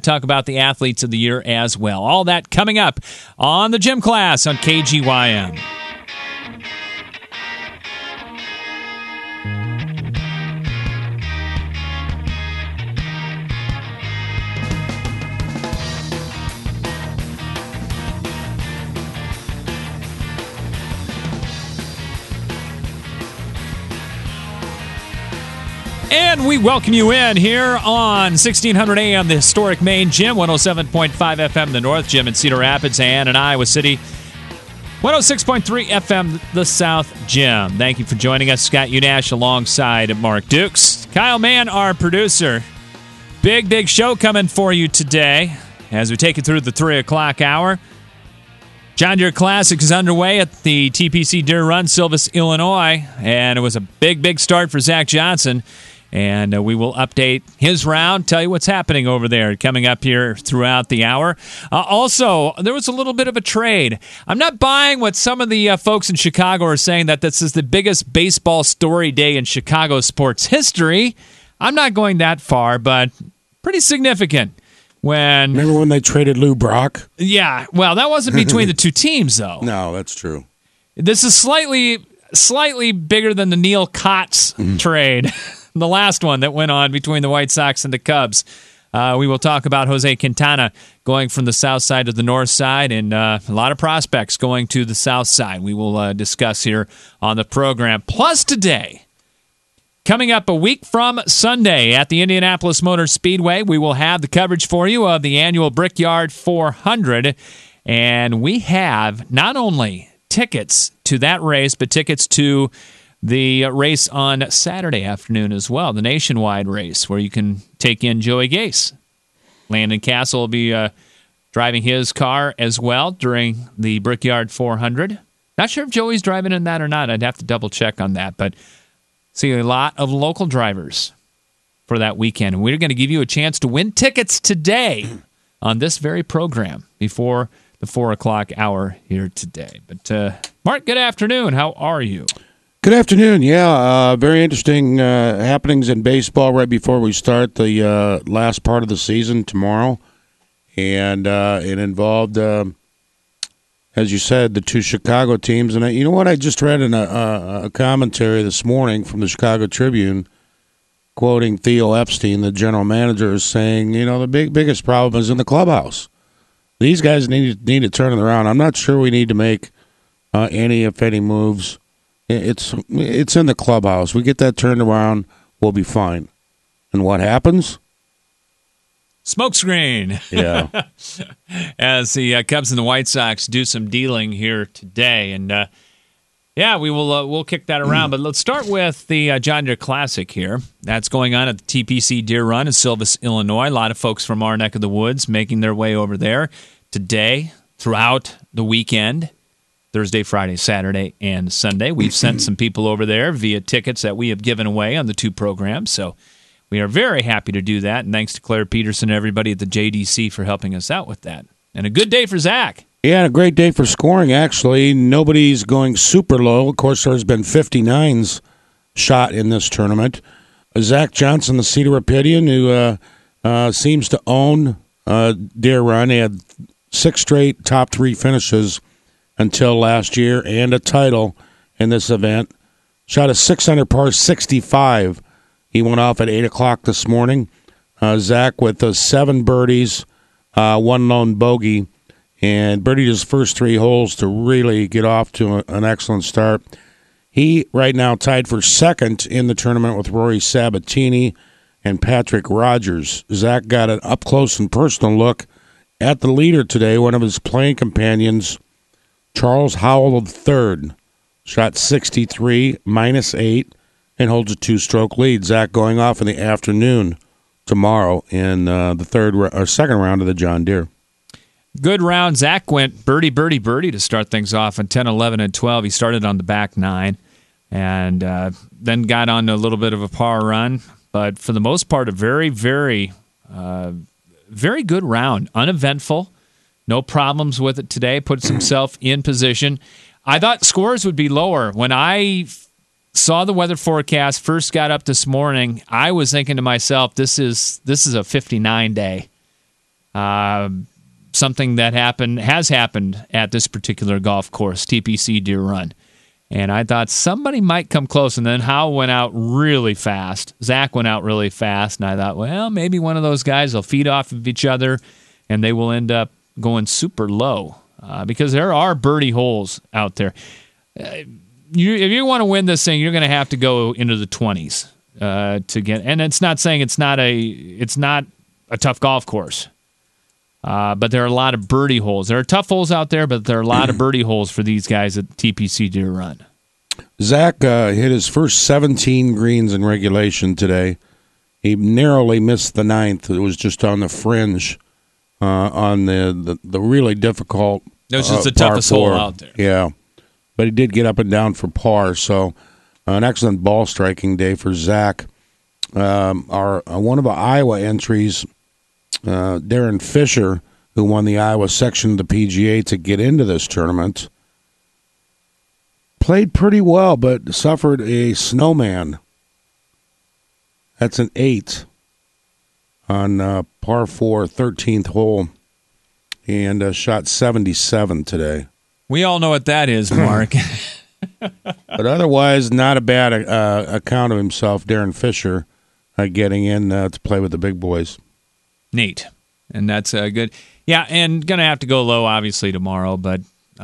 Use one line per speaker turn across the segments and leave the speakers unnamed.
talk about the athletes of the year as well. All that coming up on the Gym Class on KGYM. And we welcome you in here on 1600 AM, the historic main gym, 107.5 FM the North Gym in Cedar Rapids, and in Iowa City, 106.3 FM the South Gym. Thank you for joining us. Scott Unash alongside Mark Dukes. Kyle Mann, our producer. Big show coming for you today as we take you through the 3 o'clock hour. John Deere Classic is underway at the TPC Deere Run, Silvis, Illinois, and it was a big start for Zach Johnson. And we will update his round, tell you what's happening over there coming up here throughout the hour. Also, there was a little bit of a trade. I'm not buying what some of the folks in Chicago are saying, that this is the biggest baseball story day in Chicago sports history. I'm not going that far, but pretty significant.
Remember when they traded Lou Brock?
Yeah, well, that wasn't between the two teams, though.
No, that's true.
This is slightly bigger than the Neil Kotz trade. The last one that went on between the White Sox and the Cubs. We will talk about Jose Quintana going from the south side to the north side, and a lot of prospects going to the south side. We will discuss here on the program. Plus today, coming up a week from Sunday at the Indianapolis Motor Speedway, we will have the coverage for you of the annual Brickyard 400, and we have not only tickets to that race, but tickets to the race on Saturday afternoon as well, the nationwide race, where you can take in Joey Gase. Landon Castle will be driving his car as well during the Brickyard 400. Not sure if Joey's driving in that or not. I'd have to double-check on that, but see a lot of local drivers for that weekend. And we're going to give you a chance to win tickets today on this very program before the 4 o'clock hour here today. But, Mark, good afternoon. How are you?
Good afternoon. Yeah, very interesting happenings in baseball right before we start the last part of the season tomorrow. And it involved, as you said, the two Chicago teams. And you know what? I just read in a commentary this morning from the Chicago Tribune, quoting Theo Epstein, the general manager, is saying, the biggest problem is in the clubhouse. These guys need to turn it around. I'm not sure we need to make any, if any, moves. It's in the clubhouse. We get that turned around, we'll be fine. And what happens?
Smokescreen.
Yeah.
As the Cubs and the White Sox do some dealing here today, and we'll kick that around. But let's start with the John Deere Classic here. That's going on at the TPC Deere Run in Silvis, Illinois. A lot of folks from our neck of the woods making their way over there today, throughout the weekend. Thursday, Friday, Saturday, and Sunday. We've sent some people over there via tickets that we have given away on the two programs, so we are very happy to do that, and thanks to Claire Peterson and everybody at the JDC for helping us out with that. And a good day for Zach.
Yeah, a great day for scoring, actually. Nobody's going super low. Of course, there's been 59s shot in this tournament. Zach Johnson, the Cedar Rapidian, who seems to own Deere Run. He had 6 straight top 3 finishes until last year, and a title in this event. Shot a 6-under par 65. He went off at 8 o'clock this morning. Zach with 7 birdies, 1 lone bogey, and birdied his first 3 holes to really get off to an excellent start. He, right now, tied for second in the tournament with Rory Sabatini and Patrick Rogers. Zach got an up-close and personal look at the leader today, one of his playing companions, Charles Howell III, shot 63, -8, and holds a 2-stroke lead. Zach going off in the afternoon tomorrow in the second round of the John Deere.
Good round. Zach went birdie to start things off in 10, 11, and 12. He started on the back 9 and then got on a little bit of a par run. But for the most part, a very, very, very good round. Uneventful. No problems with it today. Puts himself in position. I thought scores would be lower. When I saw the weather forecast, first got up this morning, I was thinking to myself, this is a 59 day. something that has happened at this particular golf course, TPC Deer Run. And I thought somebody might come close, and then Howe went out really fast. Zach went out really fast, and I thought, well, maybe one of those guys will feed off of each other, and they will end up going super low because there are birdie holes out there. If you want to win this thing, you're going to have to go into the 20s to get. And it's not saying it's not a tough golf course, but there are a lot of birdie holes. There are tough holes out there, but there are a lot of birdie holes for these guys at TPC Deer Run.
Zach hit his first 17 greens in regulation today. He narrowly missed the 9th. It was just on the fringe on the really difficult.
That was just the toughest hole out there.
Yeah, but he did get up and down for par. So an excellent ball striking day for Zach. One of our Iowa entries, Darren Fisher, who won the Iowa section of the PGA to get into this tournament, played pretty well, but suffered a snowman. That's an 8 on par 4, 13th hole, and shot 77 today.
We all know what that is, Mark.
But otherwise, not a bad account of himself, Darren Fisher, getting in to play with the big boys.
Neat. And that's good. Yeah, and going to have to go low, obviously, tomorrow. But,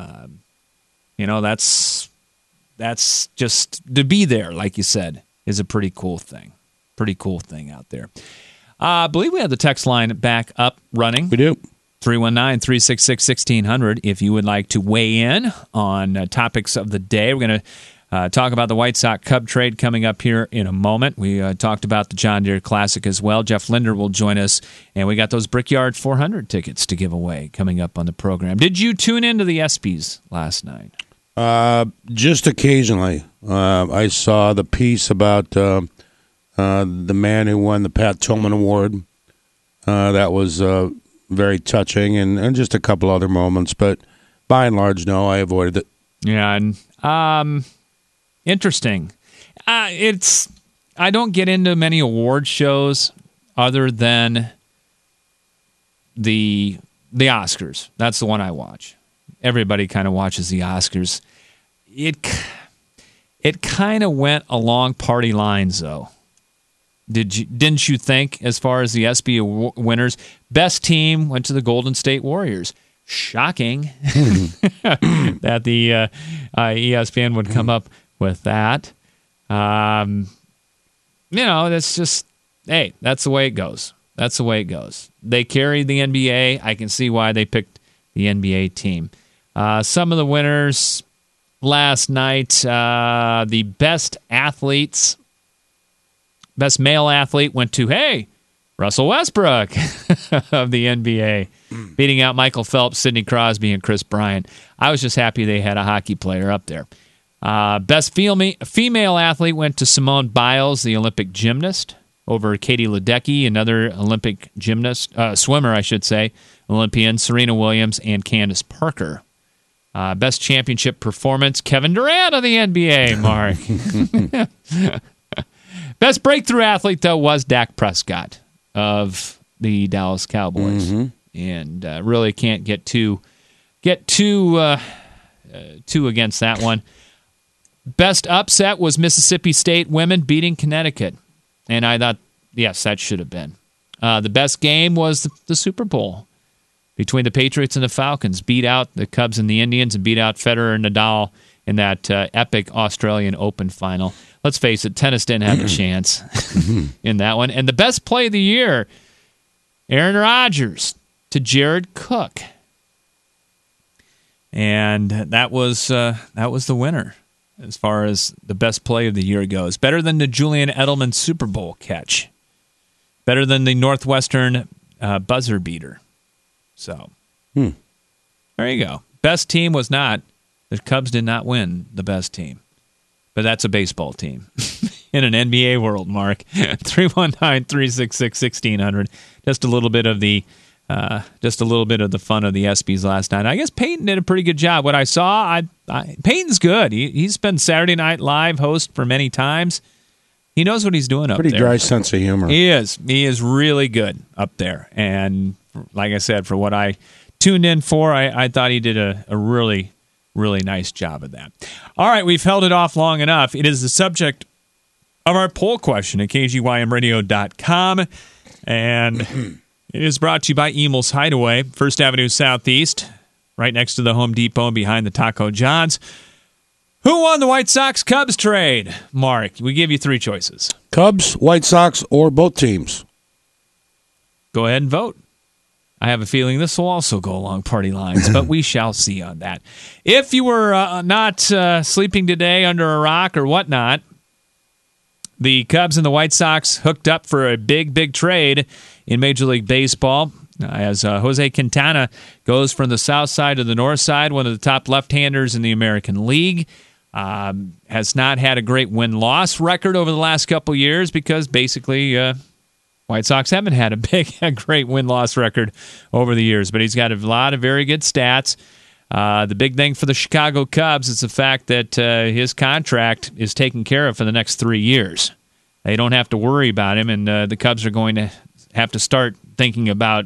that's just to be there, like you said, is a pretty cool thing. Pretty cool thing out there. I believe we have the text line back up running.
We do.
319-366-1600 if you would like to weigh in on topics of the day. We're going to talk about the White Sox Cub trade coming up here in a moment. We talked about the John Deere Classic as well. Jeff Linder will join us, and we got those Brickyard 400 tickets to give away coming up on the program. Did you tune into the ESPYs last night?
Just occasionally. I saw the piece about the man who won the Pat Tillman Award. That was very touching, and just a couple other moments. But by and large, no, I avoided it.
Yeah, and interesting. I don't get into many award shows other than the Oscars. That's the one I watch. Everybody kind of watches the Oscars. It kind of went along party lines, though. Didn't you think, as far as the ESPY winners, best team went to the Golden State Warriors? Shocking that the ESPN would come up with that. That's just, hey, that's the way it goes. That's the way it goes. They carried the NBA. I can see why they picked the NBA team. Some of the winners last night, the best male athlete went to, Russell Westbrook of the NBA, beating out Michael Phelps, Sidney Crosby, and Chris Bryant. I was just happy they had a hockey player up there. Best female athlete went to Simone Biles, the Olympic gymnast, over Katie Ledecky, another Olympic swimmer, I should say, Olympian, Serena Williams, and Candace Parker. Best championship performance, Kevin Durant of the NBA, Mark. Best breakthrough athlete, though, was Dak Prescott of the Dallas Cowboys. Mm-hmm. And really can't get too against that one. Best upset was Mississippi State women beating Connecticut. And I thought, yes, that should have been. The best game was the Super Bowl between the Patriots and the Falcons. Beat out the Cubs and the Indians and beat out Federer and Nadal in that epic Australian Open final. Let's face it, tennis didn't have a chance in that one. And the best play of the year, Aaron Rodgers to Jared Cook. And that was the winner as far as the best play of the year goes. Better than the Julian Edelman Super Bowl catch. Better than the Northwestern buzzer beater. So, there you go. Best team was not. The Cubs did not win the best team. But that's a baseball team in an NBA world, Mark. 319-366-1600. Just a little bit of the fun of the ESPYs last night. I guess Peyton did a pretty good job. What I saw, Peyton's good. He's been Saturday Night Live host for many times. He knows what he's doing up there.
Pretty dry sense of humor.
He is. He is really good up there. And like I said, for what I tuned in for, I thought he did a really, really nice job of that. All right, we've held it off long enough. It is the subject of our poll question at KGYMradio.com, and it is brought to you by Emel's Hideaway, 1st Avenue Southeast, right next to the Home Depot and behind the Taco John's. Who won the White Sox-Cubs trade? Mark, we give you 3 choices.
Cubs, White Sox, or both teams.
Go ahead and vote. I have a feeling this will also go along party lines, but we shall see on that. If you were not sleeping today under a rock or whatnot, the Cubs and the White Sox hooked up for a big, big trade in Major League Baseball as Jose Quintana goes from the south side to the north side, one of the top left-handers in the American League. Has not had a great win-loss record over the last couple years because basically White Sox haven't had a great win-loss record over the years. But he's got a lot of very good stats. The big thing for the Chicago Cubs is the fact that his contract is taken care of for the next 3 years. They don't have to worry about him, and the Cubs are going to have to start thinking about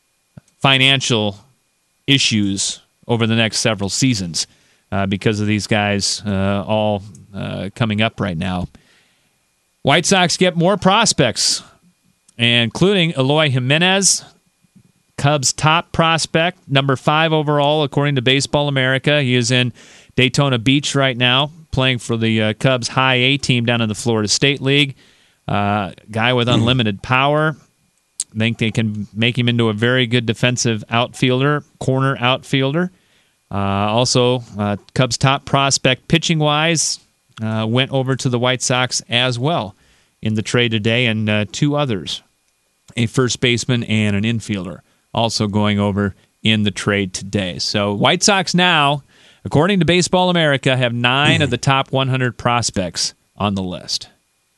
financial issues over the next several seasons. Because of these guys all coming up right now. White Sox get more prospects, including Eloy Jimenez, Cubs' top prospect, number 5 overall, according to Baseball America. He is in Daytona Beach right now, playing for the Cubs' High A team down in the Florida State League. Guy with unlimited power. I think they can make him into a very good defensive outfielder, corner outfielder. Also, Cubs' top prospect pitching-wise went over to the White Sox as well in the trade today, and 2 others, a first baseman and an infielder, also going over in the trade today. So White Sox now, according to Baseball America, have 9 of the top 100 prospects on the list.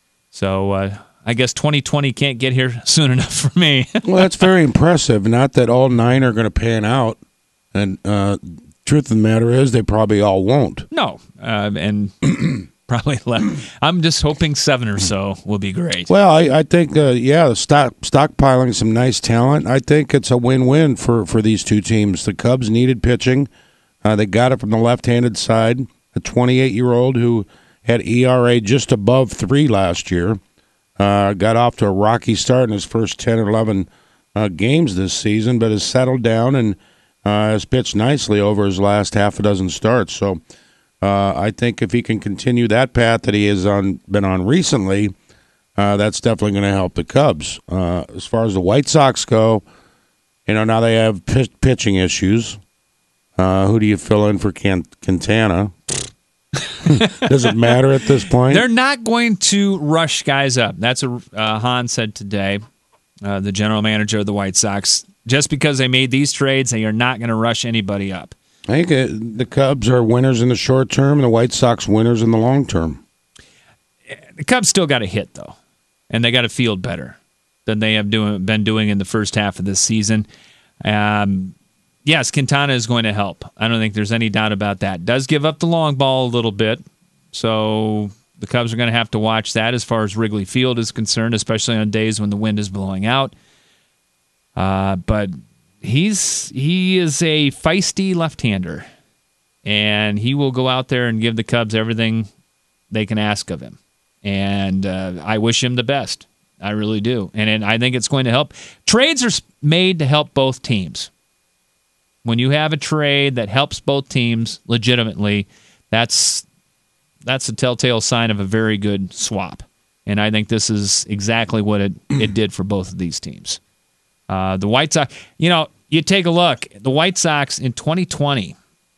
So I guess 2020 can't get here soon enough for me.
Well, that's very impressive. Not that all 9 are going to pan out, and truth of the matter is they probably all won't.
No, and probably less. I'm just hoping 7 or so will be great.
Well, I think, the stockpiling some nice talent. I think it's a win-win for these 2 teams. The Cubs needed pitching. They got it from the left-handed side, a 28-year-old who had ERA just above 3 last year. Got off to a rocky start in his first 10 or 11 games this season, but has settled down and has pitched nicely over his last half a dozen starts. So I think if he can continue that path that he has been on recently, that's definitely going to help the Cubs. As far as the White Sox go, now they have pitching issues. Who do you fill in for Quintana? Does it matter at this point?
They're not going to rush guys up. That's what Hahn said today, the general manager of the White Sox. Just because they made these trades, they are not going to rush anybody up.
I think the Cubs are winners in the short term and the White Sox winners in the long term.
The Cubs still got to hit, though, and they got to field better than they have been doing in the first half of this season. Yes, Quintana is going to help. I don't think there's any doubt about that. Does give up the long ball a little bit, so the Cubs are going to have to watch that as far as Wrigley Field is concerned, especially on days when the wind is blowing out. But he is a feisty left-hander, and he will go out there and give the Cubs everything they can ask of him. And I wish him the best. I really do. And I think it's going to help. Trades are made to help both teams. When you have a trade that helps both teams legitimately, that's a telltale sign of a very good swap. And I think this is exactly what it did for both of these teams. The White Sox, you take a look. The White Sox in 2020,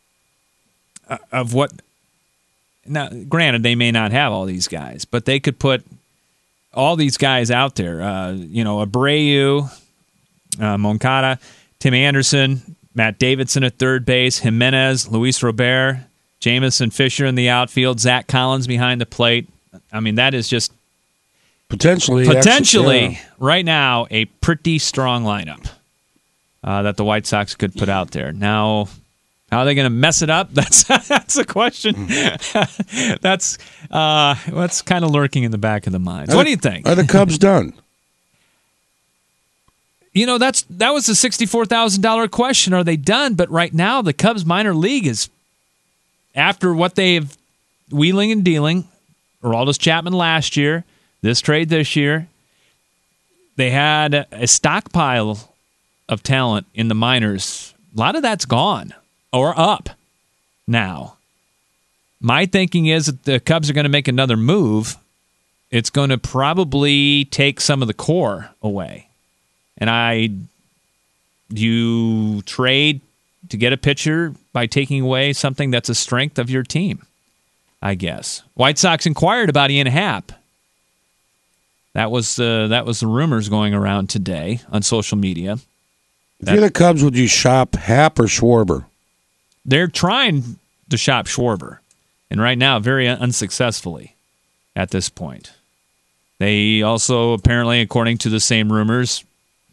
now, granted, they may not have all these guys, but they could put all these guys out there. Abreu, Moncada, Tim Anderson, Matt Davidson at third base, Jimenez, Luis Robert, Jamison Fisher in the outfield, Zach Collins behind the plate. I mean, that is just potentially right now a pretty strong lineup that the White Sox could put out there. Now, how are they going to mess it up? That's a question. That's what's kind of lurking in the back of the mind. So what do you think?
Are the Cubs done?
that was the $64,000 question. Are they done? But right now, the Cubs minor league is, after what they have wheeling and dealing, Aroldis Chapman last year, this trade this year, they had a stockpile of talent in the minors. A lot of that's gone or up now. My thinking is that the Cubs are going to make another move. It's going to probably take some of the core away. And you trade to get a pitcher by taking away something that's a strength of your team, I guess. White Sox inquired about Ian Happ. That was the rumors going around today on social media.
If you're the Cubs, would you shop Happ or Schwarber?
They're trying to shop Schwarber, and right now very unsuccessfully at this point. They also, apparently, according to the same rumors,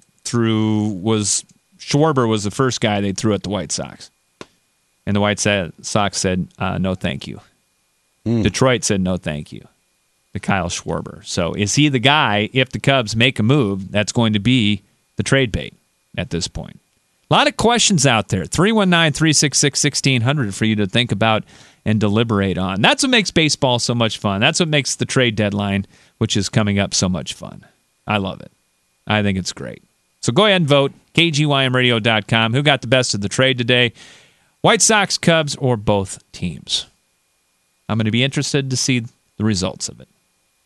Schwarber was the first guy they threw at the White Sox. And the White Sox said, no thank you. Detroit said no thank you to Kyle Schwarber. So is he the guy, if the Cubs make a move, that's going to be the trade bait at this point? A lot of questions out there. 319-366-1600 for you to think about and deliberate on. That's what makes baseball so much fun. That's what makes the trade deadline, which is coming up, so much fun. I love it. I think it's great. So go ahead and vote, kgymradio.com. Who got the best of the trade today? White Sox, Cubs, or both teams? I'm going to be interested to see the results of it.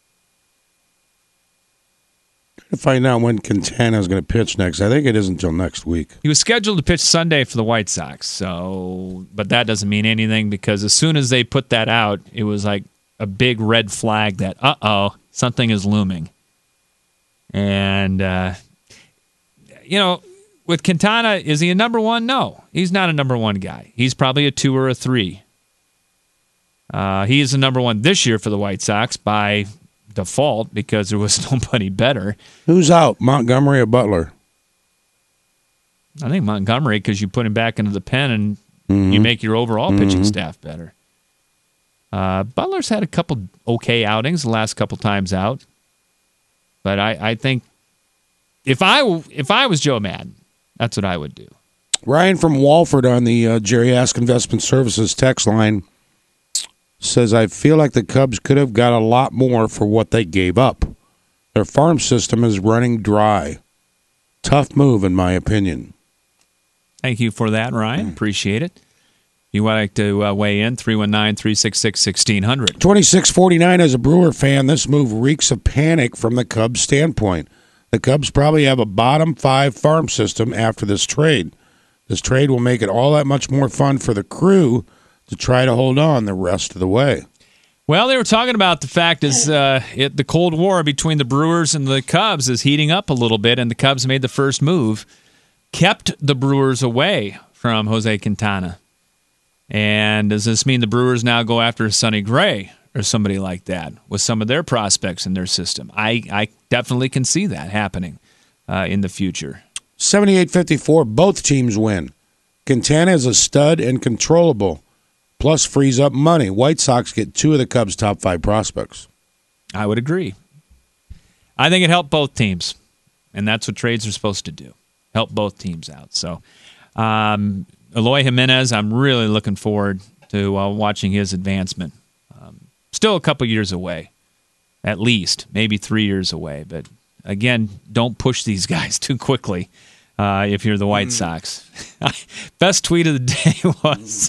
To find out when Quintana is going to pitch next. I think it isn't until next week.
He was scheduled to pitch Sunday for the White Sox, but that doesn't mean anything because as soon as they put that out, it was like a big red flag that, something is looming. And, with Quintana, is he a number one? No, he's not a number one guy. He's probably a 2 or a 3. He is a number one this year for the White Sox by default because there was nobody better.
Who's out, Montgomery or Butler?
I think Montgomery, because you put him back into the pen and you make your overall pitching staff better. Butler's had a couple okay outings the last couple times out, but I think if I was Joe Madden, that's what I would do.
Ryan from Walford on the Jerry Ask Investment Services text line says, I feel like the Cubs could have got a lot more for what they gave up. Their farm system is running dry. Tough move, in my opinion.
Thank you for that, Ryan. Appreciate it. You would like to weigh in, 319-366-1600.
2649, as a Brewer fan, this move reeks of panic from the Cubs' standpoint. The Cubs probably have a bottom 5 farm system after this trade. This trade will make it all that much more fun for the crew to try to hold on the rest of the way.
Well, they were talking about the fact is the Cold War between the Brewers and the Cubs is heating up a little bit, and the Cubs made the first move, kept the Brewers away from Jose Quintana. And does this mean the Brewers now go after Sonny Gray or somebody like that with some of their prospects in their system? I definitely can see that happening in the future.
78-54, both teams win. Quintana is a stud and controllable, plus frees up money. White Sox get 2 of the Cubs' top 5 prospects.
I would agree. I think it helped both teams, and that's what trades are supposed to do, help both teams out. So Eloy Jimenez, I'm really looking forward to watching his advancement. Still a couple years away, at least, maybe 3 years away. But, again, don't push these guys too quickly. If you're the White Sox. Best tweet of the day was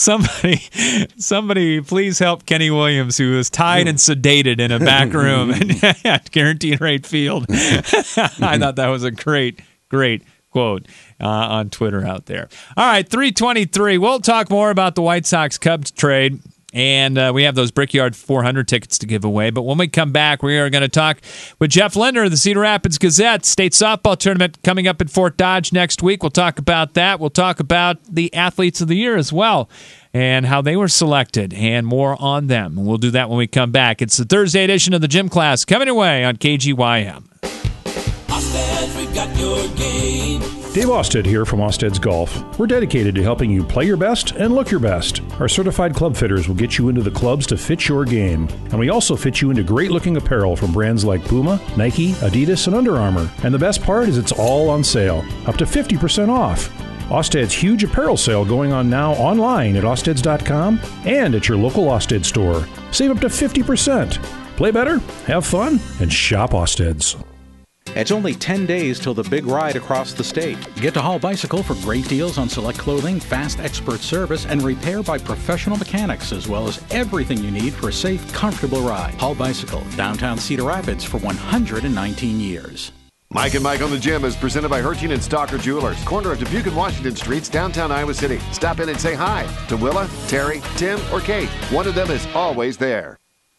somebody please help Kenny Williams, who was tied and sedated in a back room at Guaranteed Rate Field. I thought that was a great quote on Twitter out there. All right, 3:23. We'll talk more about the White Sox-Cubs trade. And we have those Brickyard 400 tickets to give away. But when we come back, we are going to talk with Jeff Linder of the Cedar Rapids Gazette. State softball tournament coming up at Fort Dodge next week. We'll talk about that. We'll talk about the Athletes of the Year as well and how they were selected and more on them. We'll do that when we come back. It's the Thursday edition of the Gym Class coming your way on KGYM.
Hustlers, we've got your game. Dave Osted here from Osted's Golf. We're dedicated to helping you play your best and look your best. Our certified club fitters will get you into the clubs to fit your game. And we also fit you into great-looking apparel from brands like Puma, Nike, Adidas, and Under Armour. And the best part is it's all on sale, up to 50% off. Osted's huge apparel sale going on now online at osteds.com and at your local Osted store. Save up to 50%. Play better, have fun, and shop Osted's.
It's only 10 days till the big ride across the state. Get to Hall Bicycle for great deals on select clothing, fast expert service, and repair by professional mechanics, as well as everything you need for a safe, comfortable ride. Hall Bicycle, downtown Cedar Rapids for 119 years.
Mike and Mike on the Gym is presented by Hertien and Stalker Jewelers, corner of Dubuque and Washington Streets, downtown Iowa City. Stop in and say hi to Willa, Terry, Tim, or Kate. One of them is always there.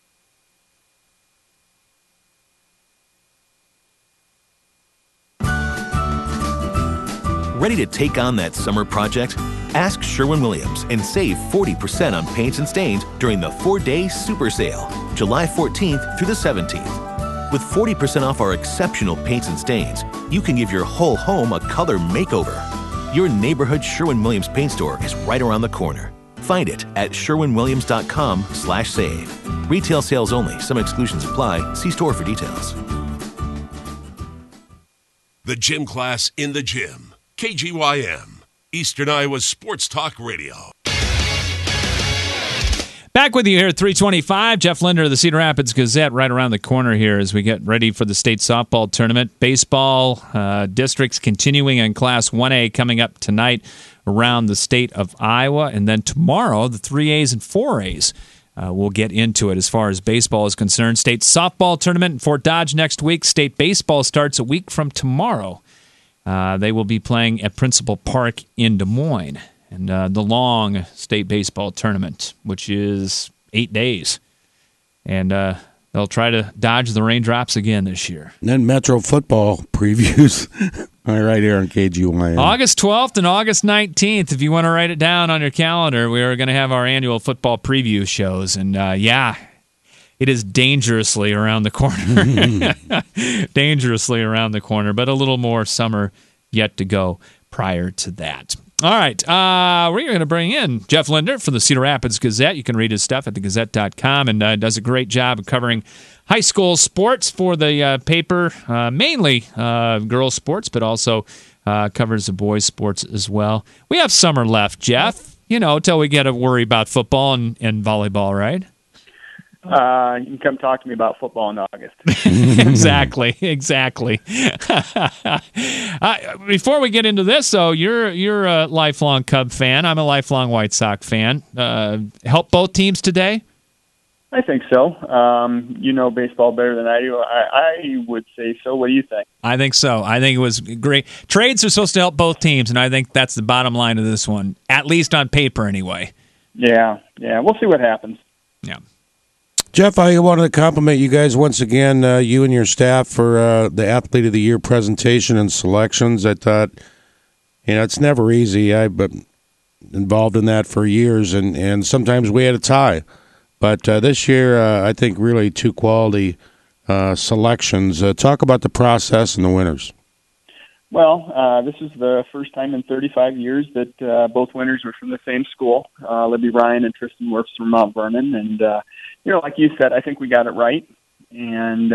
Ready to take on that summer project? Ask Sherwin-Williams and save 40% on paints and stains during the 4-day super sale, July 14th through the 17th. With 40% off our exceptional paints and stains, you can give your whole home a color makeover. Your neighborhood Sherwin-Williams paint store is right around the corner. Find it at sherwinwilliams.com/save. Retail sales only. Some exclusions apply. See store for details.
The Gym Class in the Gym. KGYM, Eastern Iowa Sports Talk Radio.
Back with you here at 325. Jeff Linder of the Cedar Rapids Gazette right around the corner here as we get ready for the state softball tournament. Baseball districts continuing in Class 1A coming up tonight around the state of Iowa. And then tomorrow, the 3As and 4As we'll get into it as far as baseball is concerned. State softball tournament in Fort Dodge next week. State baseball starts a week from tomorrow. They will be playing at Principal Park in Des Moines. And the long state baseball tournament, which is 8 days. And they'll try to dodge the raindrops again this year.
And then Metro football previews right here on KGYM.
August 12th and August 19th, if you want to write it down on your calendar, we are going to have our annual football preview shows. And, it is dangerously around the corner. Dangerously around the corner, but a little more summer yet to go prior to that. All right, we're going to bring in Jeff Linder from the Cedar Rapids Gazette. You can read his stuff at thegazette.com, and does a great job of covering high school sports for the paper, mainly girls' sports, but also covers the boys' sports as well. We have summer left, Jeff, till we get to worry about football and volleyball, right?
You can come talk to me about football in August.
Exactly. Before we get into this, though, you're a lifelong Cub fan. I'm a lifelong White Sox fan. Help both teams today?
I think so. You know baseball better than I do. I would say so. What do you think?
I think so. I think it was great. Trades are supposed to help both teams, and I think that's the bottom line of this one, at least on paper anyway.
Yeah. We'll see what happens.
Yeah.
Jeff, I wanted to compliment you guys once again, you and your staff, for the Athlete of the Year presentation and selections. I thought, it's never easy. I've been involved in that for years, and sometimes we had a tie. But this year, I think really two quality selections. Talk about the process and the winners.
Well, this is the first time in 35 years that both winners were from the same school. Libby Ryan and Tristan Wirfs from Mount Vernon, and like you said, I think we got it right. And,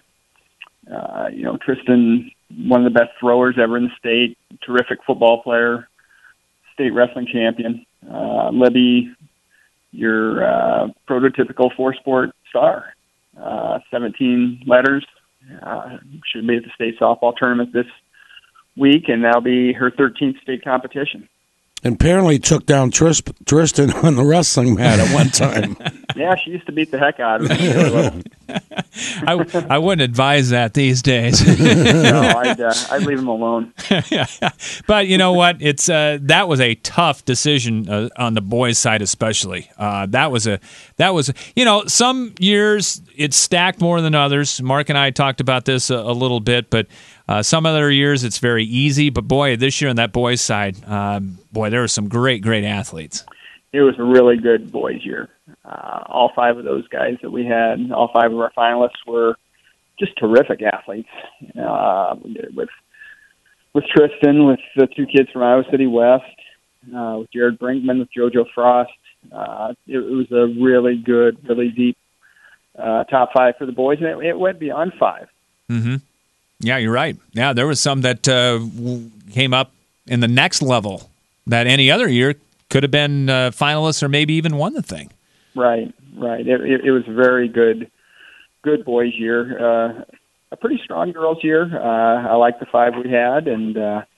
Tristan, one of the best throwers ever in the state, terrific football player, state wrestling champion. Libby, your prototypical four-sport star, 17 letters. Should be at the state softball tournament this week, and that'll be her 13th state competition.
And apparently took down Tristan on the wrestling mat at one time.
Yeah, she used to beat the heck out of him.
I wouldn't advise that these days.
No, I'd leave him alone.
But you know what? It's that was a tough decision on the boys' side, especially. That was some years it's stacked more than others. Mark and I talked about this a little bit, but some other years it's very easy. But boy, this year on that boys' side, there were some great athletes.
It was a really good boys' year. All five of those guys that we had, all five of our finalists were just terrific athletes. We did it with Tristan, with the two kids from Iowa City West, with Jared Brinkman, with JoJo Frost. It was a really good, really deep top five for the boys, and it went beyond five.
Mm-hmm. Yeah, you're right. Yeah, there was some that came up in the next level that any other year could have been finalists or maybe even won the thing.
Right. It was a very good boys' year. A pretty strong girls' year. I like the five we had, and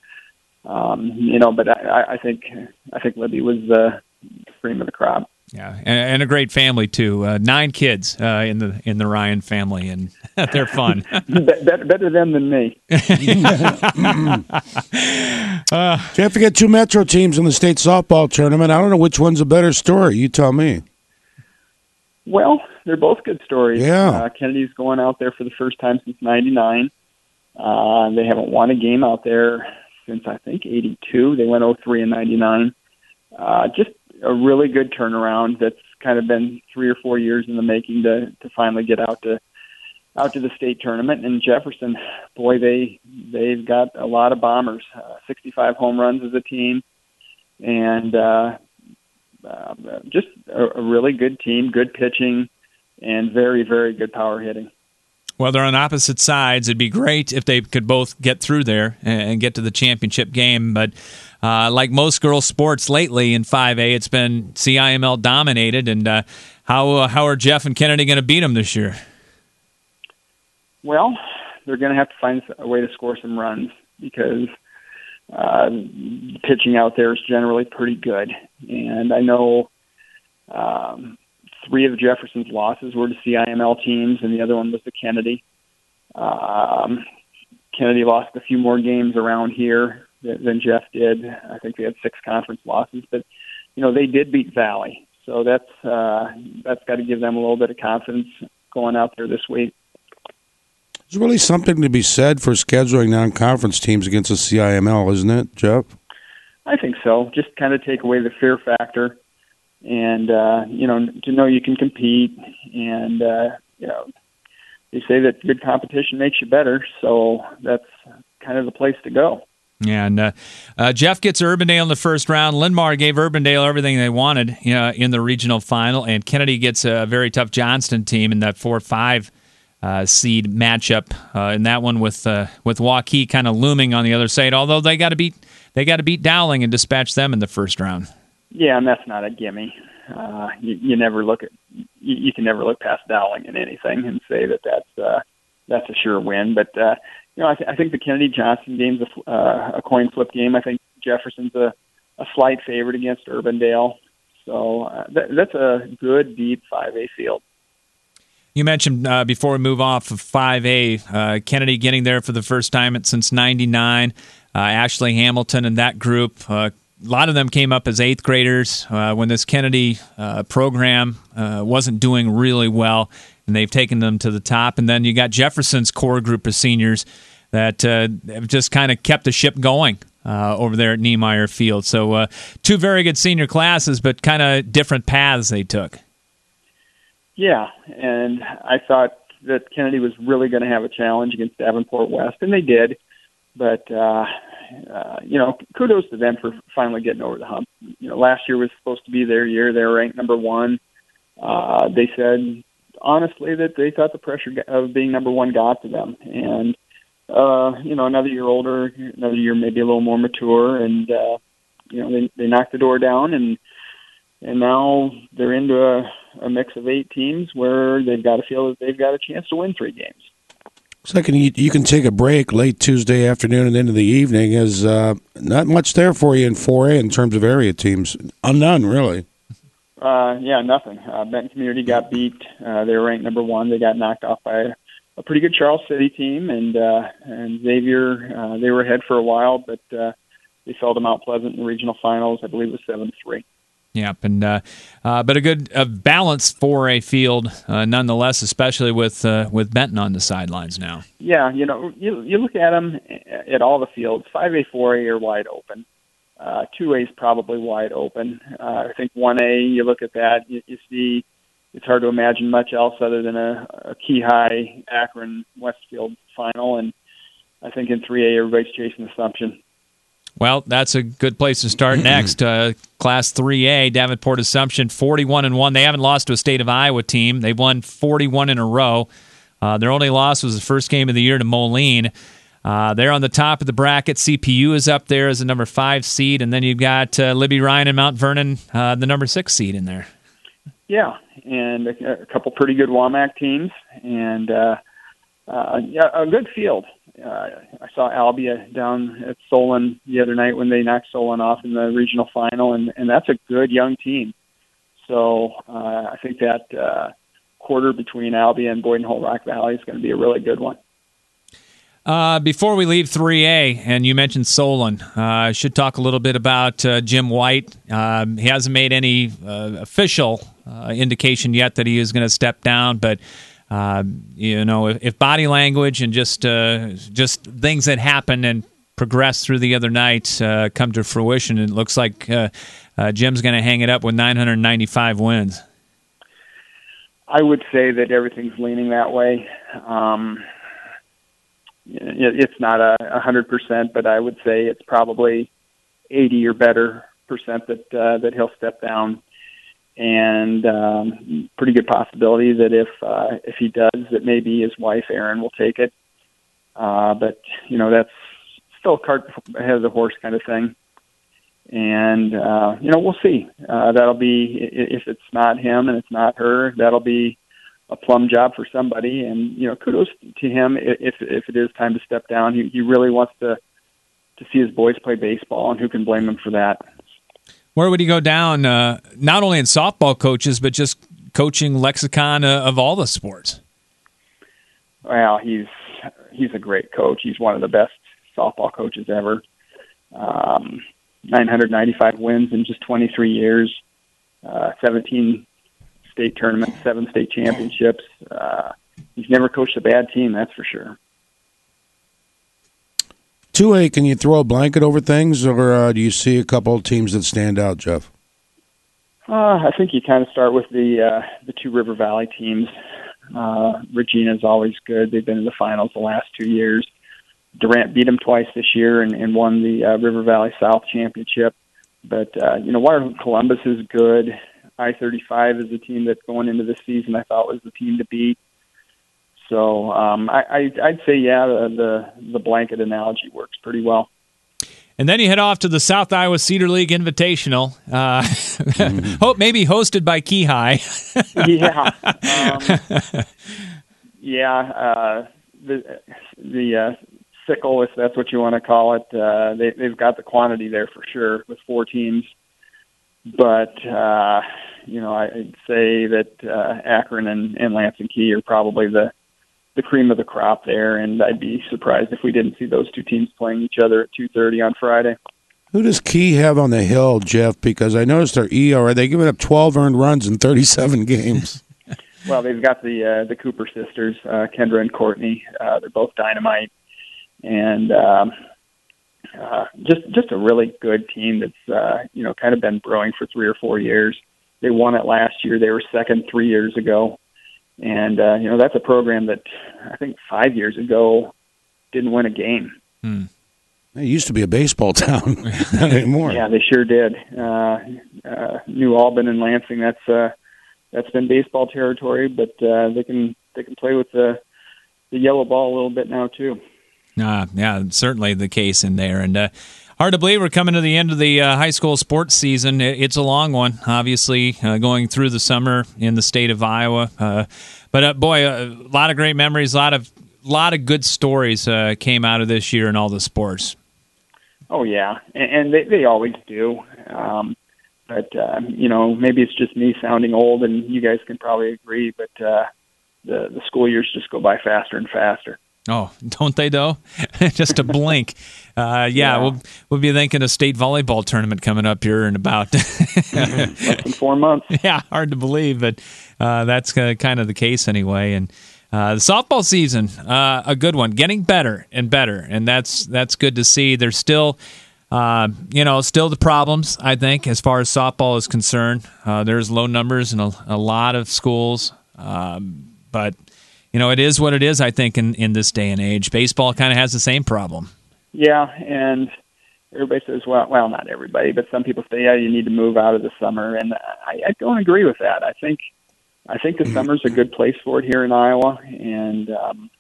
but I think Libby was the cream of the crop.
Yeah, and a great family too. 9 kids in the Ryan family, and they're fun.
Better them than me.
Can't forget 2 Metro teams in the state softball tournament. I don't know which one's a better story. You tell me.
Well, they're both good stories.
Yeah.
Kennedy's going out there for the first time since '99. They haven't won a game out there since, I think, '82. They went 0-3 in '99. Just a really good turnaround that's kind of been 3 or 4 years in the making to finally get out to the state tournament. And Jefferson, boy, they've got a lot of bombers, 65 home runs as a team, and just a really good team, good pitching, and very, very good power hitting.
Well, they're on opposite sides. It'd be great if they could both get through there and get to the championship game. But like most girls' sports lately in 5A, it's been CIML dominated. And how are Jeff and Kennedy going to beat them this year?
Well, they're going to have to find a way to score some runs because pitching out there is generally pretty good. And I know 3 of Jefferson's losses were to CIML teams, and the other one was to Kennedy. Kennedy lost a few more games around here than Jeff did. I think they had 6 conference losses, but they did beat Valley, so that's got to give them a little bit of confidence going out there this week.
There's really something to be said for scheduling non-conference teams against the CIML, isn't it, Jeff?
I think so. Just kind of take away the fear factor. And, to know you can compete, and, they say that good competition makes you better, so that's kind of the place to go.
Yeah, and Jeff gets Urbandale in the first round. Linn-Mar gave Urbandale everything they wanted in the regional final, and Kennedy gets a very tough Johnston team in that 4-5 seed matchup, in that one with Waukee kind of looming on the other side, although they got to beat Dowling and dispatch them in the first round.
Yeah, and that's not a gimme. You never look at you can never look past Dowling in anything and say that's a sure win. But I think the Kennedy Johnson game's a coin flip game. I think Jefferson's a slight favorite against Urbandale, so that's a good deep 5A field.
You mentioned before we move off of 5A, Kennedy getting there for the first time since '99. Ashley Hamilton and that group. A lot of them came up as 8th graders when this Kennedy program wasn't doing really well, and they've taken them to the top. And then you got Jefferson's core group of seniors that have just kind of kept the ship going over there at Niemeyer Field. So 2 very good senior classes, but kind of different paths they took.
Yeah, and I thought that Kennedy was really going to have a challenge against Davenport West, and they did. But kudos to them for finally getting over the hump. Last year was supposed to be their year. They were ranked number 1. They said honestly that they thought the pressure of being number 1 got to them, and another year older, another year maybe a little more mature, and they knocked the door down, and now they're into a mix of 8 teams where they've got to feel that they've got a chance to win 3 games.
Second, you can take a break late Tuesday afternoon and into the evening. Is not much there for you in 4A in terms of area teams. None, really.
Nothing. Benton Community got beat. They were ranked number 1. They got knocked off by a pretty good Charles City team, and Xavier. They were ahead for a while, but they fell to Mount Pleasant in the regional finals. I believe it was 7-3.
Yep, and but a good balanced 4A field nonetheless, especially with Benton on the sidelines now.
Yeah, you look at them at all the fields. 5A, 4A are wide open. 2A is probably wide open. I think 1A, you look at that, you see it's hard to imagine much else other than a Key High Akron Westfield final, and I think in 3A, everybody's chasing Assumption.
Well, that's a good place to start next. Class 3A, Davenport Assumption, 41-1. They haven't lost to a State of Iowa team. They've won 41 in a row. Their only loss was the first game of the year to Moline. They're on the top of the bracket. CPU is up there as the number 5 seed, and then you've got Libby Ryan and Mount Vernon, the number 6 seed in there.
Yeah, and a couple pretty good WAMAC teams, and a good field. I saw Albia down at Solon the other night when they knocked Solon off in the regional final, and that's a good young team. So I think that quarter between Albia and Boyden Hull Rock Valley is going to be a really good one.
Before we leave 3A, and you mentioned Solon, I should talk a little bit about Jim White. He hasn't made any official indication yet that he is going to step down, but if body language and just things that happen and progress through the other night come to fruition, it looks like Jim's going to hang it up with 995 wins.
I would say that everything's leaning that way. It's not 100%, but I would say it's probably 80 or better percent that he'll step down. And pretty good possibility that if he does, that maybe his wife Erin will take it. But that's still a cart ahead of the horse kind of thing. And we'll see. That'll be, if it's not him and it's not her, that'll be a plum job for somebody. And kudos to him if it is time to step down. He really wants to see his boys play baseball, and who can blame him for that?
Where would he go down, not only in softball coaches, but just coaching lexicon of all the sports?
Well, he's a great coach. He's one of the best softball coaches ever. 995 wins in just 23 years, 17 state tournaments, 7 state championships. He's never coached a bad team, that's for sure.
2A, can you throw a blanket over things, or do you see a couple of teams that stand out, Jeff?
I think you kind of start with the 2 River Valley teams. Regina's always good. They've been in the finals the last 2 years. Durant beat them twice this year and won the River Valley South Championship. But, Waterloo Columbus is good. I-35 is a team that going into this season I thought was the team to beat. So I'd say, the blanket analogy works pretty well.
And then you head off to the South Iowa Cedar League Invitational, maybe hosted by Key High.
The sickle, if that's what you want to call it, they've got the quantity there for sure with 4 teams. But, I'd say that Akron and Lansing Key are probably the cream of the crop there, and I'd be surprised if we didn't see those 2 teams playing each other at 2:30 on Friday.
Who does Key have on the hill, Jeff? Because I noticed their ERA, they given up 12 earned runs in 37 games.
Well, they've got the Cooper sisters, Kendra and Courtney. They're both dynamite, and just a really good team that's kind of been brewing for 3 or 4 years. They won it last year. They were second 3 years ago. And, that's a program that I think 5 years ago didn't win a game.
It used to be a baseball town. Not anymore.
Yeah, they sure did. New Albin and Lansing, that's been baseball territory, but they can play with the yellow ball a little bit now, too.
Yeah, certainly the case in there. And hard to believe we're coming to the end of the high school sports season. It's a long one, obviously, going through the summer in the state of Iowa. But a lot of great memories, a lot of good stories came out of this year in all the sports. Oh, yeah, and they always do. But maybe it's just me sounding old, and you guys can probably agree, but the school years just go by faster and faster. Oh, don't they, though? Just a blink. We'll be thinking a state volleyball tournament coming up here in about less than 4 months. Yeah, hard to believe, but that's kind of the case anyway. And the softball season, a good one, getting better and better, and that's good to see. There's still, still the problems, I think, as far as softball is concerned. There's low numbers in a lot of schools, but it is what it is, I think, in this day and age. Baseball kind of has the same problem.
Yeah, and everybody says, well, not everybody, but some people say, yeah, you need to move out of the summer, and I don't agree with that. I think the summer's a good place for it here in Iowa, and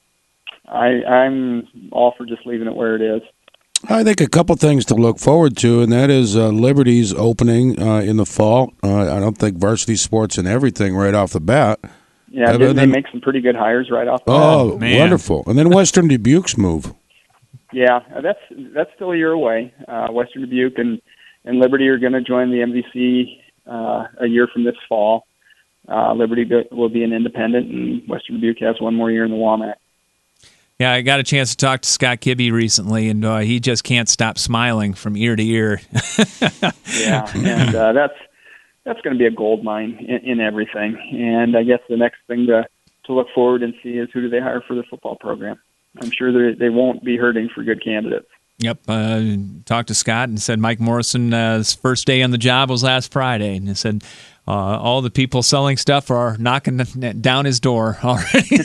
I'm all for just leaving it where it is.
I think a couple things to look forward to, and that is Liberty's opening in the fall. I don't think varsity sports and everything right off the bat.
Yeah, didn't they make some pretty good hires right off the bat?
Oh, wonderful. And then Western Dubuque's move.
Yeah, that's still a year away. Western Dubuque and Liberty are going to join the MVC a year from this fall. Liberty will be an independent, and Western Dubuque has one more year in the WAMAC.
Yeah, I got a chance to talk to Scott Kibbe recently, and he just can't stop smiling from ear to ear.
Yeah, and that's going to be a gold mine in everything. And I guess the next thing to look forward and see is who do they hire for the football program. I'm sure they won't be hurting for good candidates.
Yep. Talked to Scott and said Mike Morrison's first day on the job was last Friday. And he said all the people selling stuff are knocking down his door already.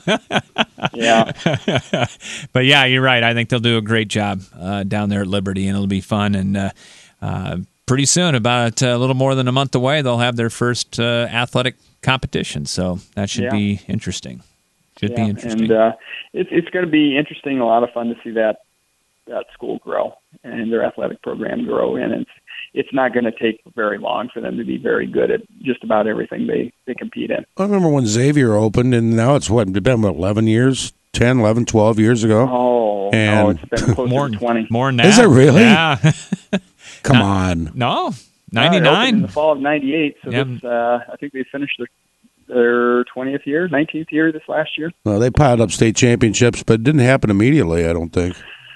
Yeah.
But, yeah, you're right. I think they'll do a great job down there at Liberty, and it'll be fun. And pretty soon, about a little more than a month away, they'll have their first athletic competition. So that should be interesting. Should be interesting.
And it's going to be interesting, a lot of fun to see that school grow and their athletic program grow. And it's not going to take very long for them to be very good at just about everything they compete in.
I remember when Xavier opened, and now it's been 11 years, 10, 11, 12 years ago?
Oh,
and
it's been closer to 20.
More than that.
Is it really?
Yeah.
Come on.
No, 99.
In the fall of 98, so this, I think they finished their 20th year, 19th year this last year.
Well, they piled up state championships, but it didn't happen immediately, I don't think.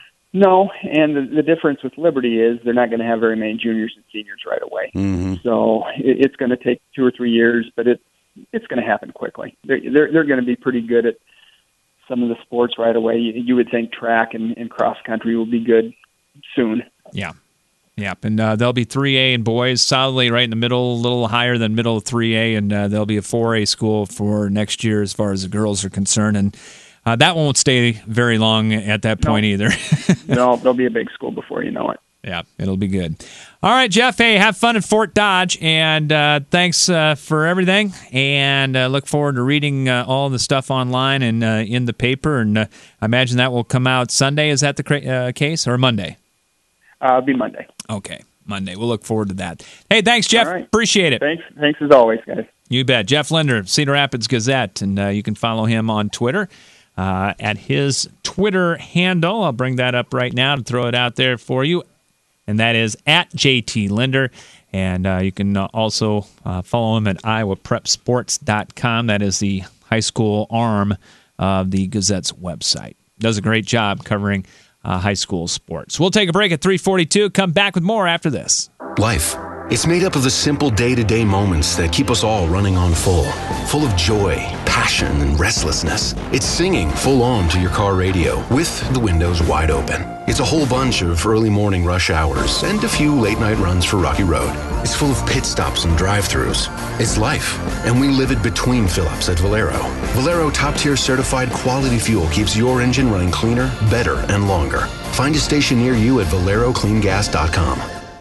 No, and the difference with Liberty is they're not going to have very many juniors and seniors right away.
Mm-hmm.
So it's going to take 2 or 3 years, but it's going to happen quickly. They're going to be pretty good at some of the sports right away. You would think track and cross country will be good soon.
Yeah. Yep, and they'll be 3A in boys, solidly right in the middle, a little higher than middle of 3A, and they'll be a 4A school for next year as far as the girls are concerned. And that won't stay very long at that point either.
No, they'll be a big school before you know it.
Yeah, it'll be good. All right, Jeff, hey, have fun at Fort Dodge, and thanks for everything, and look forward to reading all the stuff online and in the paper, and I imagine that will come out Sunday. Is that the case, or Monday?
It'll be Monday.
Okay, Monday. We'll look forward to that. Hey, thanks, Jeff.
Right.
Appreciate it.
Thanks as always, guys.
You bet. Jeff Linder, Cedar Rapids Gazette, and you can follow him on Twitter at his Twitter handle. I'll bring that up right now to throw it out there for you, and that is at JT Linder. And you can also follow him at IowaPrepSports.com. That is the high school arm of the Gazette's website. Does a great job covering high school sports. We'll take a break at 3:42. Come back with more after this.
Life. It's made up of the simple day-to-day moments that keep us all running on full of joy, passion, and restlessness. It's singing full on to your car radio with the windows wide open. It's a whole bunch of early morning rush hours and a few late-night runs for Rocky Road. It's full of pit stops and drive-thrus. It's life, and we live it between fill-ups at Valero. Valero top-tier certified quality fuel keeps your engine running cleaner, better, and longer. Find a station near you at ValeroCleanGas.com.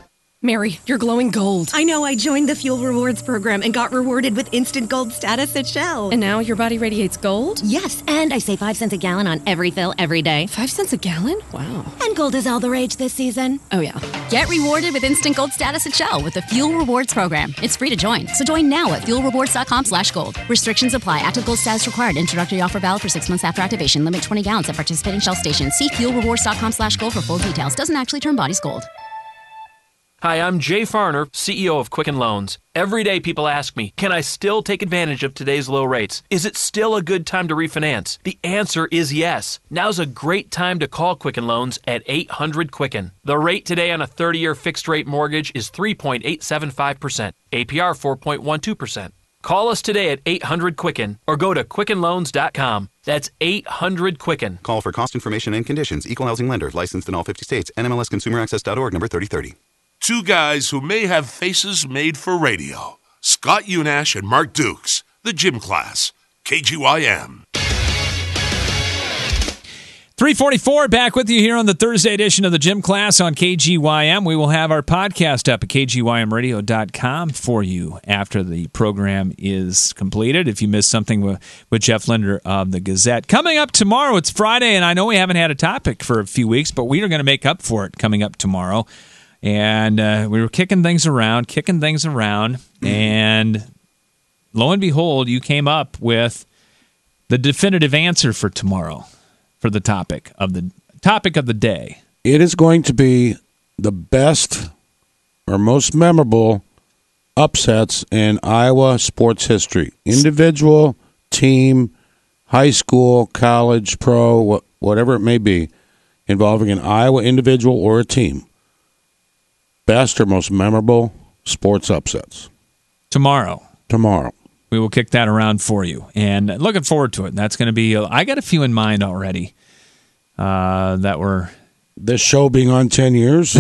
Mary, you're glowing gold.
I know. I joined the Fuel Rewards program and got rewarded with instant gold status at Shell.
And now your body radiates gold?
Yes, and I save 5 cents a gallon on every fill every day.
5 cents a gallon? Wow.
And gold is all the rage this season.
Oh, yeah.
Get rewarded with instant gold status at Shell with the Fuel Rewards program. It's free to join, so join now at fuelrewards.com/gold. Restrictions apply. Active gold status required. Introductory offer valid for 6 months after activation. Limit 20 gallons at participating Shell stations. See fuelrewards.com/gold for full details. Doesn't actually turn bodies gold.
Hi, I'm Jay Farner, CEO of Quicken Loans. Every day people ask me, can I still take advantage of today's low rates? Is it still a good time to refinance? The answer is yes. Now's a great time to call Quicken Loans at 800-QUICKEN. The rate today on a 30-year fixed-rate mortgage is 3.875%, APR 4.12%. Call us today at 800-QUICKEN or go to QuickenLoans.com. That's 800-QUICKEN.
Call for cost information and conditions. Equal housing lender. Licensed in all 50 states. NMLSConsumerAccess.org, number 3030.
Two guys who may have faces made for radio. Scott Unash and Mark Dukes. The Gym Class. KGYM.
344, back with you here on the Thursday edition of the Gym Class on KGYM. We will have our podcast up at kgymradio.com for you after the program is completed. If you missed something with Jeff Linder of the Gazette. Coming up tomorrow, it's Friday, and I know we haven't had a topic for a few weeks, but we are going to make up for it coming up tomorrow. And we were kicking things around, and lo and behold, you came up with the definitive answer for tomorrow. For the topic of the day.
It is going to be the best or most memorable upsets in Iowa sports history. Individual, team, high school, college, pro, whatever it may be, involving an Iowa individual or a team. Best or most memorable sports upsets.
Tomorrow. We will kick that around for you. And looking forward to it. That's going to be, I got a few in mind already that were...
This show being on 10 years?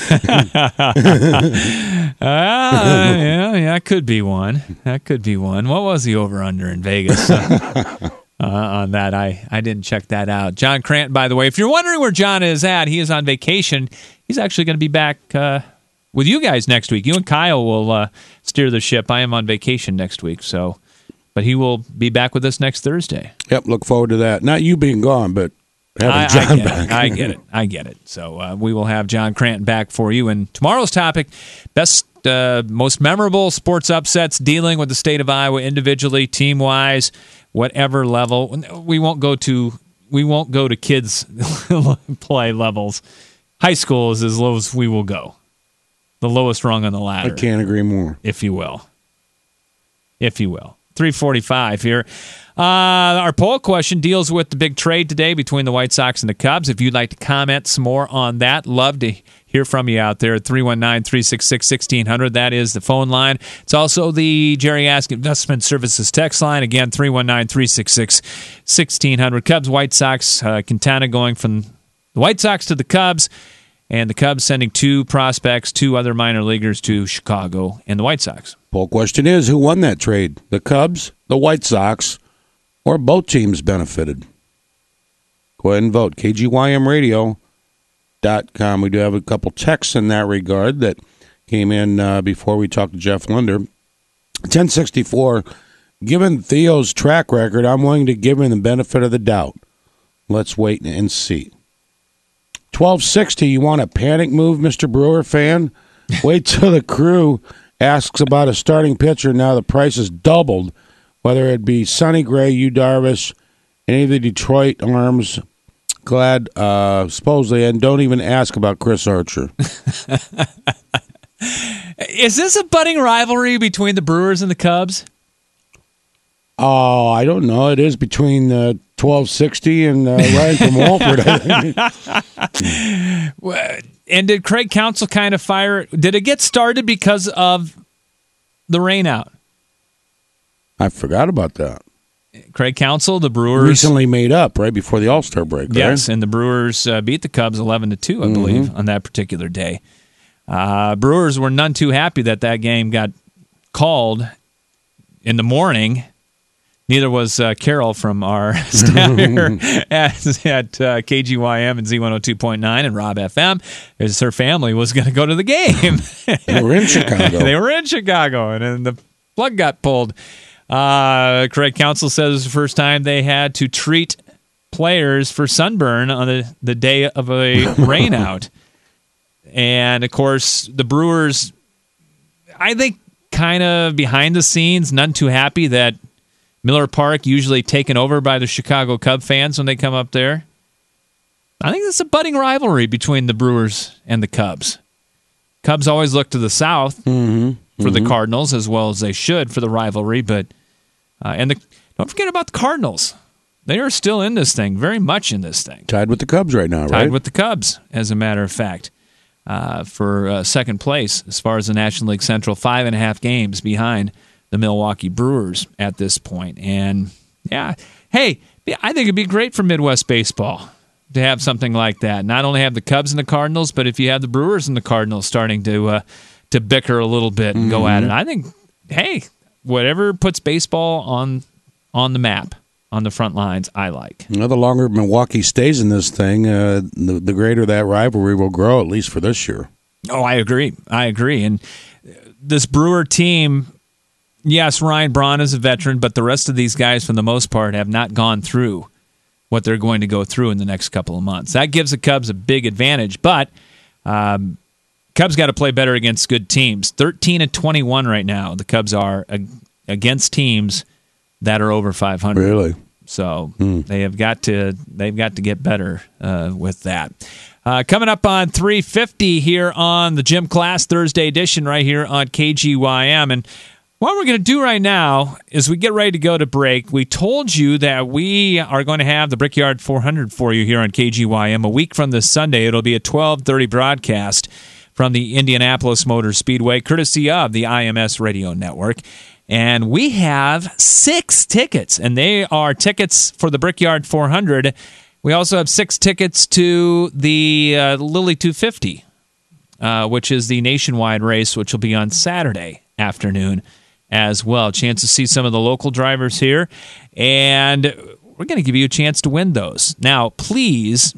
Yeah, could be one. That could be one. What was the over-under in Vegas on that? I didn't check that out. John Cranton, by the way, if you're wondering where John is at, he is on vacation. He's actually going to be back... with you guys next week. You and Kyle will steer the ship. I am on vacation next week, but he will be back with us next Thursday.
Yep, look forward to that. Not you being gone, but having John back.
I get it. So we will have John Cranton back for you. And tomorrow's topic, best, most memorable sports upsets dealing with the state of Iowa individually, team-wise, whatever level. We won't go to kids play levels. High school is as low as we will go. The lowest rung on the ladder.
I can't agree more.
If you will. 345 here. Our poll question deals with the big trade today between the White Sox and the Cubs. If you'd like to comment some more on that, love to hear from you out there at 319-366-1600. That is the phone line. It's also the Jerry Ask Investment Services text line. Again, 319-366-1600. Cubs, White Sox, Quintana going from the White Sox to the Cubs. And the Cubs sending 2 prospects, 2 other minor leaguers to Chicago and the White Sox.
Poll question is, who won that trade? The Cubs, the White Sox, or both teams benefited? Go ahead and vote. KGYMradio.com. We do have a couple texts in that regard that came in before we talked to Jeff Linder. 1064, given Theo's track record, I'm willing to give him the benefit of the doubt. Let's wait and see. 1260, you want a panic move, Mr. Brewer fan? Wait till the Crew asks about a starting pitcher. Now the price is doubled, whether it be Sonny Gray, Yu Darvish, any of the Detroit arms. Glad, supposedly, and don't even ask about Chris Archer.
Is this a budding rivalry between the Brewers and the Cubs?
Oh, I don't know. It is between 1260 and Ryan from Walford.
And did Craig Counsell kind of fire? Did it get started because of the rain out?
I forgot about that.
Craig Counsell, the Brewers
recently made up right before the All-Star break. Right?
Yes, and the Brewers beat the Cubs 11-2, I believe, on that particular day. Brewers were none too happy that game got called in the morning. Neither was Carol from our staff here at KGYM and Z102.9 and Rob FM, as her family was going to go to the game.
They were in Chicago.
And then the plug got pulled. Craig Counsell says it was the first time they had to treat players for sunburn on the day of a rainout. And, of course, the Brewers, I think, kind of behind the scenes, none too happy that Miller Park usually taken over by the Chicago Cub fans when they come up there. I think it's a budding rivalry between the Brewers and the Cubs. Cubs always look to the south for the Cardinals, as well as they should for the rivalry. But don't forget about the Cardinals. They are still in this thing, very much in this thing.
Tied with the Cubs right now, right?
Tied with the Cubs, as a matter of fact, for second place as far as the National League Central, 5.5 games behind the Milwaukee Brewers at this point. And, yeah, hey, I think it'd be great for Midwest baseball to have something like that. Not only have the Cubs and the Cardinals, but if you have the Brewers and the Cardinals starting to bicker a little bit and go at it. I think, hey, whatever puts baseball on the map. on the front lines, I like.
The longer Milwaukee stays in this thing, the greater that rivalry will grow, at least for this year.
Oh, I agree. And this Brewer team, yes, Ryan Braun is a veteran, but the rest of these guys, for the most part, have not gone through what they're going to go through in the next couple of months. That gives the Cubs a big advantage, but Cubs got to play better against good teams. 13-21 right now, the Cubs are against teams that are over 500.
Really?
So they've got to get better with that. Coming up on 3:50 here on the Gym Class Thursday edition right here on KGYM. And what we're going to do right now is we get ready to go to break. We told you that we are going to have the Brickyard 400 for you here on KGYM. A week from this Sunday, it'll be a 12:30 broadcast from the Indianapolis Motor Speedway, courtesy of the IMS Radio Network. And we have 6 tickets, and they are tickets for the Brickyard 400. We also have 6 tickets to the Lilly 250, which is the nationwide race, which will be on Saturday afternoon as well. Chance to see some of the local drivers here, and we're going to give you a chance to win those. Now, please,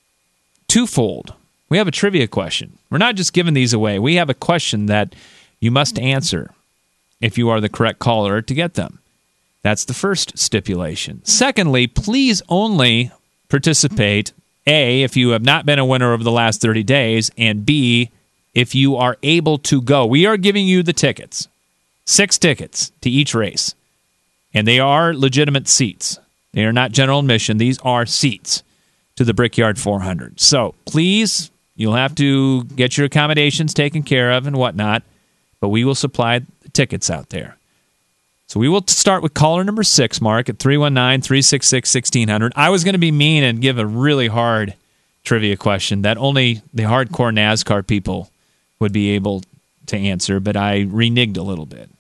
twofold. We have a trivia question. We're not just giving these away. We have a question that you must answer if you are the correct caller to get them. That's the first stipulation. Secondly, please only participate, A, if you have not been a winner over the last 30 days, and B, if you are able to go. We are giving you the tickets, 6 tickets to each race, and they are legitimate seats. They are not general admission. These are seats to the Brickyard 400. So please, you'll have to get your accommodations taken care of and whatnot, but we will supply the tickets out there. So we will start with caller number 6, Mark, at 319-366-1600. I was going to be mean and give a really hard trivia question that only the hardcore NASCAR people would be able to answer, but I reneged a little bit.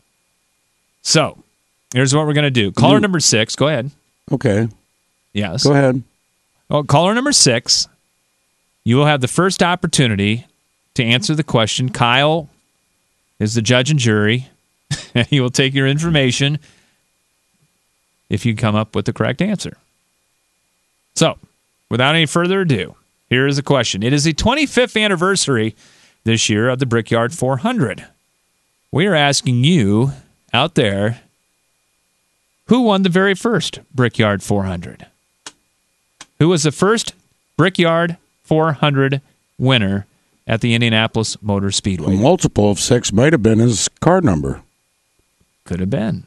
So here's what we're going to do. Caller number 6, go ahead.
Okay.
Yes.
Go ahead.
Well, caller number 6, you will have the first opportunity to answer the question. Kyle is the judge and jury. He will take your information if you come up with the correct answer. So, without any further ado, here is the question. It is the 25th anniversary this year of the Brickyard 400. We are asking you out there, who won the very first Brickyard 400? Who was the first Brickyard 400 winner at the Indianapolis Motor Speedway?
A multiple of 6 might have been his car number.
Could have been.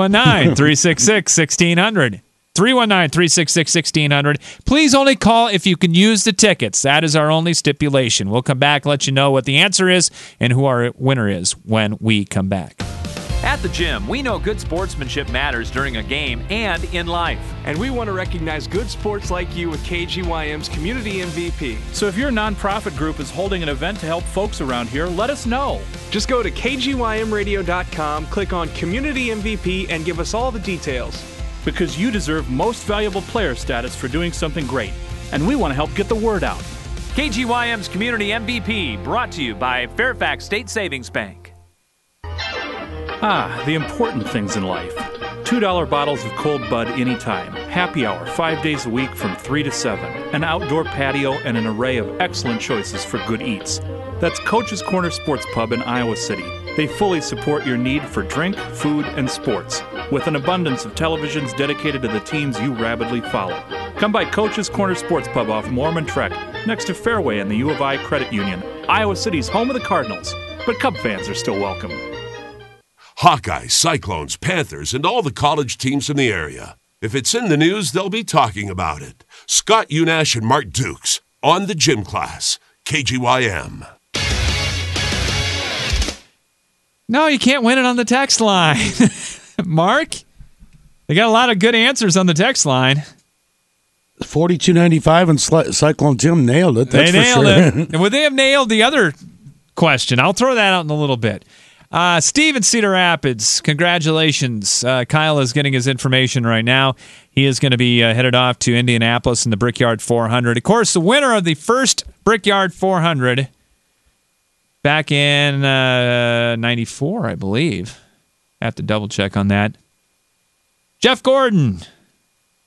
319-366-1600. 319-366-1600. Please only call if you can use the tickets. That is our only stipulation. We'll come back, let you know what the answer is and who our winner is when we come back.
At the gym, we know good sportsmanship matters during a game and in life.
And we want to recognize good sports like you with KGYM's Community MVP.
So if your nonprofit group is holding an event to help folks around here, let us know.
Just go to kgymradio.com, click on Community MVP, and give us all the details.
Because you deserve most valuable player status for doing something great. And we want to help get the word out.
KGYM's Community MVP, brought to you by Fairfax State Savings Bank.
The important things in life. $2 bottles of cold Bud anytime. Happy hour 5 days a week from 3 to 7. An outdoor patio and an array of excellent choices for good eats. That's Coach's Corner Sports Pub in Iowa City. They fully support your need for drink, food, and sports, with an abundance of televisions dedicated to the teams you rabidly follow. Come by Coach's Corner Sports Pub off Mormon Trek, next to Fairway and the U of I Credit Union, Iowa City's home of the Cardinals. But Cub fans are still welcome.
Hawkeyes, Cyclones, Panthers, and all the college teams in the area. If it's in the news, they'll be talking about it. Scott Unash and Mark Dukes on the Gym Class, KGYM.
No, you can't win it on the text line. Mark, they got a lot of good answers on the text line.
42.95 and Cyclone Jim nailed it. That's
they nailed
it.
Would they have nailed the other question? I'll throw that out in a little bit. Steve in Cedar Rapids, congratulations. Kyle is getting his information right now. He is going to be headed off to Indianapolis in the Brickyard 400. Of course, the winner of the first Brickyard 400 back in 94, I believe. I have to double check on that. Jeff Gordon.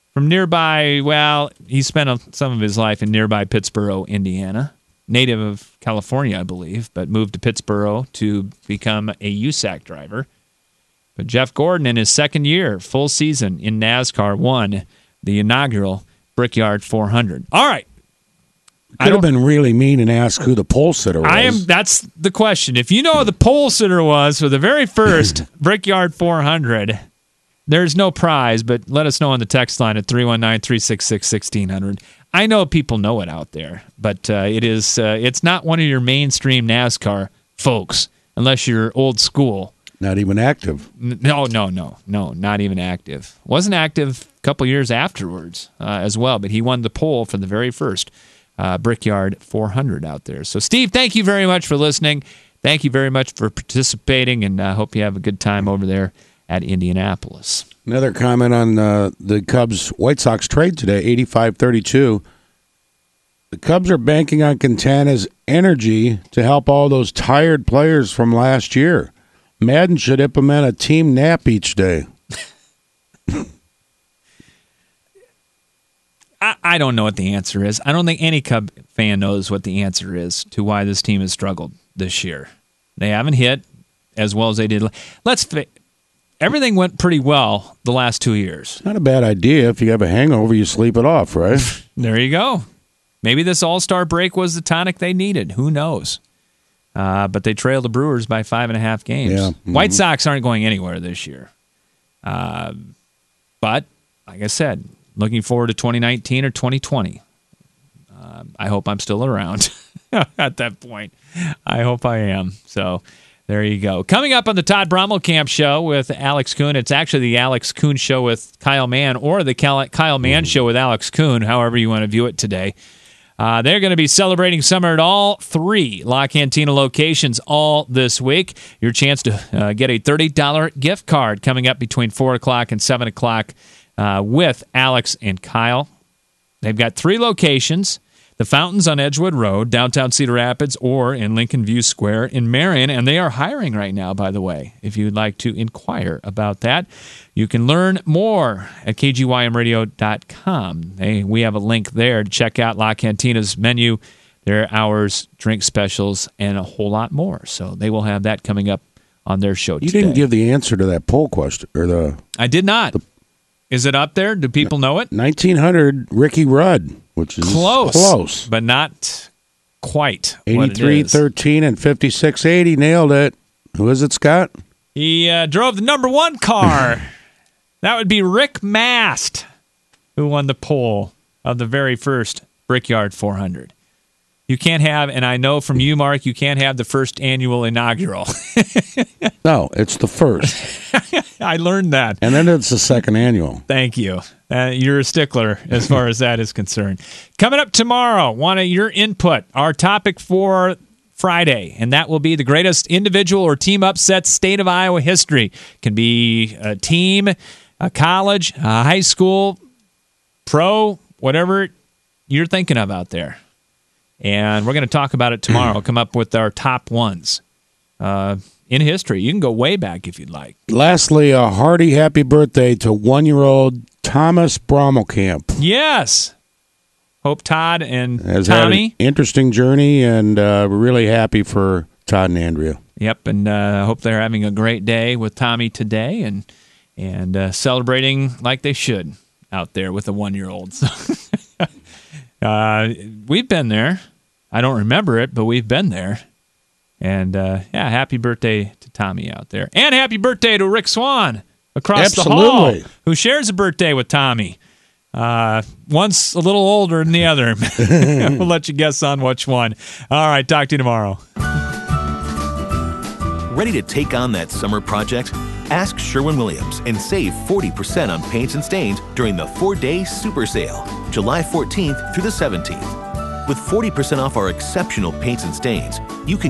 from nearby, well, he spent some of his life in nearby Pittsburgh, Indiana. Native of California, I believe, but moved to Pittsburgh to become a USAC driver. But Jeff Gordon, in his second year, full season in NASCAR, won the inaugural Brickyard 400. All right.
Could have been really mean and ask who the pole sitter was.
That's the question. If you know who the pole sitter was for the very first Brickyard 400, there's no prize, but let us know on the text line at 319-366-1600. I know people know it out there, but it's not one of your mainstream NASCAR folks, unless you're old school.
Not even active.
No, not even active. Wasn't active a couple years afterwards as well, but he won the pole for the very first Brickyard 400 out there. So, Steve, thank you very much for listening. Thank you very much for participating, and I hope you have a good time over there at Indianapolis.
Another comment on the Cubs-White Sox trade today, 85-32. The Cubs are banking on Quintana's energy to help all those tired players from last year. Madden should implement a team nap each day.
I don't know what the answer is. I don't think any Cub fan knows what the answer is to why this team has struggled this year. They haven't hit as well as they did. Everything went pretty well the last 2 years.
Not a bad idea. If you have a hangover, you sleep it off, right?
There you go. Maybe this All-Star break was the tonic they needed. Who knows? But they trailed the Brewers by 5.5 games.
Yeah. Mm-hmm.
White Sox aren't going anywhere this year. But, like I said, looking forward to 2019 or 2020. I hope I'm still around at that point. I hope I am. So there you go. Coming up on the Todd Brommelkamp Show with Alex Kuhn, it's actually the Alex Kuhn Show with Kyle Mann, or the Kyle Mann Show with Alex Kuhn, however you want to view it today. They're going to be celebrating summer at all 3 La Cantina locations all this week. Your chance to get a $30 gift card coming up between 4 o'clock and 7 o'clock with Alex and Kyle. They've got 3 locations. The Fountains on Edgewood Road, downtown Cedar Rapids, or in Lincoln View Square in Marion. And they are hiring right now, by the way, if you'd like to inquire about that. You can learn more at kgymradio.com. We have a link there to check out La Cantina's menu, their hours, drink specials, and a whole lot more. So they will have that coming up on their show today.
You didn't give the answer to that poll question.
I did not. Is it up there? Do people know it?
1900, Ricky Rudd. Which is close,
but not quite.
83-13 and 56-80. Nailed it. Who is it, Scott?
He drove the number 1 car. That would be Rick Mast, who won the pole of the very first Brickyard 400. You can't have, and I know from you, Mark, you can't have the first annual inaugural.
No, it's the first.
I learned that.
And then it's the second annual.
Thank you. You're a stickler as far as that is concerned. Coming up tomorrow, want your input. Our topic for Friday, and that will be the greatest individual or team upsets state of Iowa history. Can be a team, a college, a high school, pro, whatever you're thinking of out there. And we're going to talk about it tomorrow. Come up with our top ones in history. You can go way back if you'd like.
Lastly, a hearty happy birthday to 1-year-old Thomas Brommelkamp.
Yes. Hope Todd and
has
Tommy.
Had an interesting journey, and we're really happy for Todd and Andrea.
Yep, and I hope they're having a great day with Tommy today and celebrating like they should out there with the 1-year-olds. We've been there. I don't remember it, but we've been there. And, happy birthday to Tommy out there. And happy birthday to Rick Swan across the hall, who shares a birthday with Tommy. One's a little older than the other. We'll let you guess on which one. All right, talk to you tomorrow.
Ready to take on that summer project? Ask Sherwin-Williams and save 40% on paints and stains during the 4-day super sale, July 14th through the 17th. With 40% off our exceptional paints and stains, you can